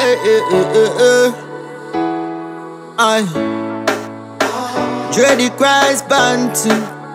I Dready Christ Bantu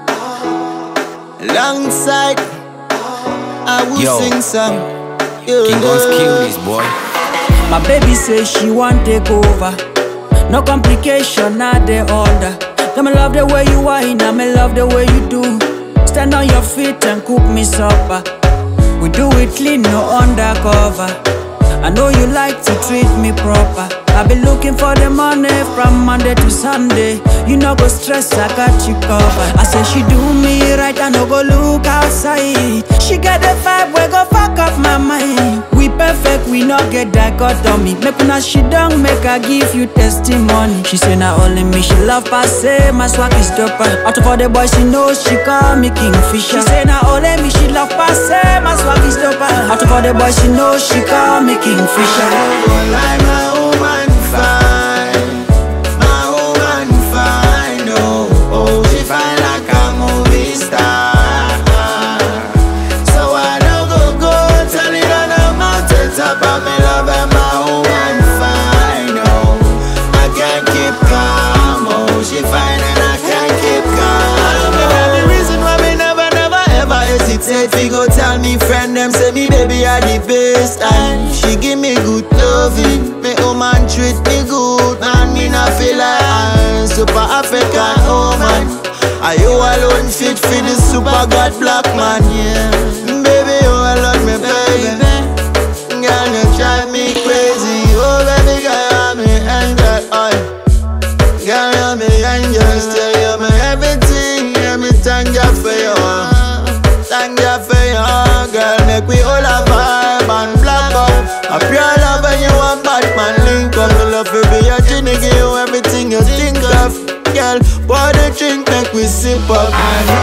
alongside I will sing some. King Guns kill this boy. My baby says she want take over. No complication, not the order. Let me love the way you whine, and me love the way you do. Stand on your feet and cook me supper. We do it clean, no undercover. I know you like to treat me proper. I be looking for the money from Monday to Sunday. You no go stress, I got you covered. I say she do me right, I no go look outside. She get the vibe, we go fuck up my mind. We perfect, we no get dichotomy. Make una she don't make her give you testimony. She say now only me she love passe, my swag is doper. Out of all the boys she knows, she call me Kingfisher. She say now only me she love passe, my swag is doper. Out of all the boys she knows, she call me Kingfisher. Fi go tell me friend them say me baby are the best. And she give me good loving. Me woman treat me good. And me not feel like I'm super African woman. Are you alone fit for the super god black man? Yeah, baby you alone me baby. Girl you drive me crazy. Oh baby girl you me angel. Girl you me angel. Still you me everything. Yeah me thank you for you. Thank you for your girl, make we all a vibe and black up. A pure love when you want Batman link up. The love will be a genie, give you everything you think of. Girl, pour the drink, make we sip up.